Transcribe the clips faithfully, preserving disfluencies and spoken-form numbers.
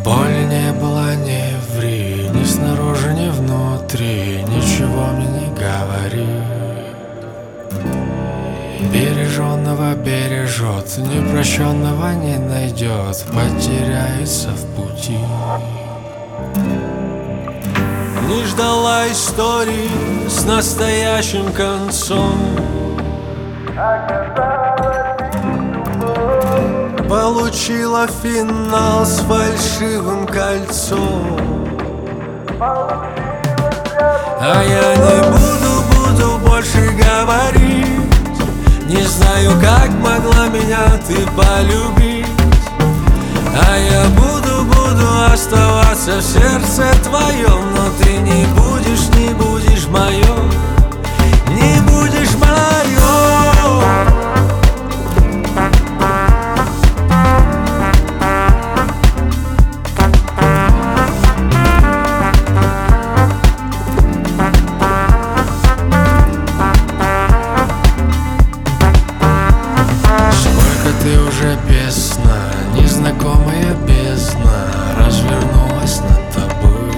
Боль не была, не ври, ни снаружи, ни внутри, ничего мне не говори. Береженного бережет, непрощенного не найдет, потеряется в пути. Не ждала истории с настоящим концом, получила финал с фальшивым кольцом. А я не буду, буду больше говорить. Не знаю, как могла меня ты полюбить. А я буду, буду оставаться в сердце твоем. Но ты не будешь, не будешь моем, не будешь моем. Ты уже без сна, незнакомая бездна развернулась над тобой.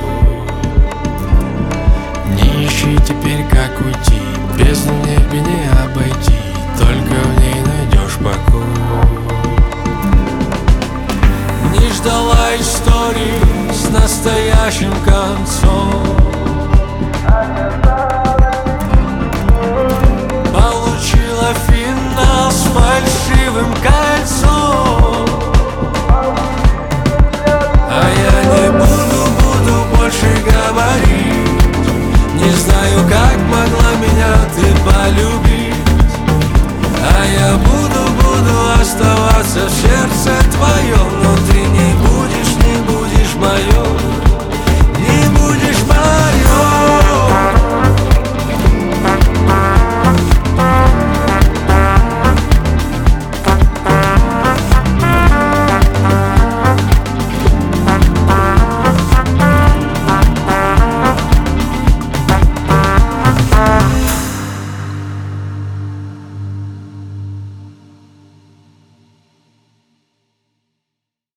Не ищи теперь, как уйти, бездну в небе не обойти, только в ней найдешь покой. Не ждала истории с настоящим концом, получила финал с фальшивым кольцом. А я не буду, буду больше говорить. Не знаю, как могла меня ты полюбить. А я буду, буду оставаться в сердце твоем. Но ты